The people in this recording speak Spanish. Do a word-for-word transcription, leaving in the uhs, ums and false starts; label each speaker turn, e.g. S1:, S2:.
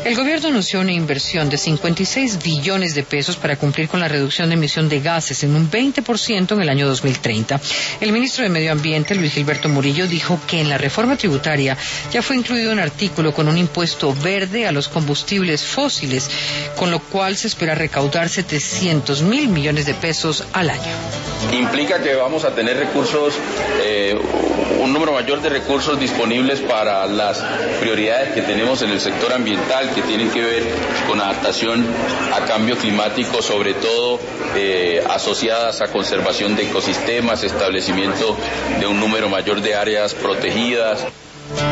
S1: El gobierno anunció una inversión de cincuenta y seis billones de pesos para cumplir con la reducción de emisión de gases en un veinte por ciento en el año dos mil treinta. El ministro de Medio Ambiente, Luis Gilberto Murillo, dijo que en la reforma tributaria ya fue incluido un artículo con un impuesto verde a los combustibles fósiles, con lo cual se espera recaudar setecientos mil millones de pesos al año.
S2: Implica que vamos a tener recursos, eh, un número mayor de recursos disponibles para las prioridades que tenemos en el sector ambiental, que tienen que ver con adaptación a cambio climático, sobre todo eh, asociadas a conservación de ecosistemas, establecimiento de un número mayor de áreas protegidas.